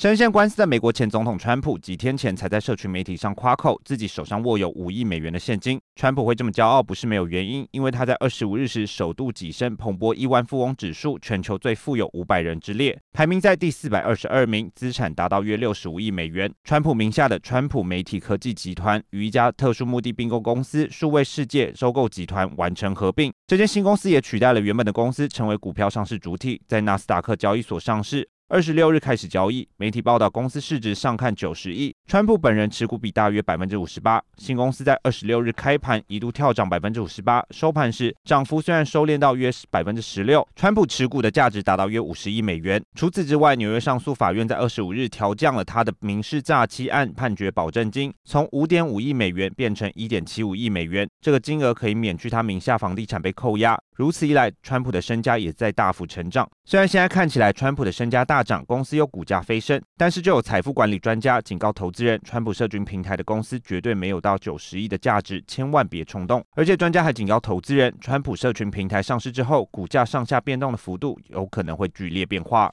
深陷官司的美国前总统川普几天前才在社群媒体上夸口自己手上握有5亿美元的现金。川普会这么骄傲不是没有原因，因为他在25日时首度跻身彭博亿万富翁指数全球最富有500人之列，排名在第422名，资产达到约65亿美元。川普名下的川普媒体科技集团与一家特殊目的并购公司数位世界收购集团完成合并，这间新公司也取代了原本的公司，成为股票上市主体，在纳斯达克交易所上市。26日开始交易，媒体报道公司市值上看90亿，川普本人持股比大约 58%。新公司在26日开盘一度跳涨 58%， 收盘时涨幅虽然收敛到约 16%， 川普持股的价值达到约50亿美元。除此之外，纽约上诉法院在25日调降了他的民事诈欺案判决保证金，从 5.5 亿美元变成 1.75 亿美元，这个金额可以免去他名下房地产被扣押。如此一来，川普的身家也在大幅成长。虽然现在看起来川普的身家大涨，公司又股价飞升，但是就有财富管理专家警告投资人，川普社群平台的公司绝对没有到90亿的价值，千万别冲动。而且专家还警告投资人，川普社群平台上市之后，股价上下变动的幅度有可能会剧烈变化。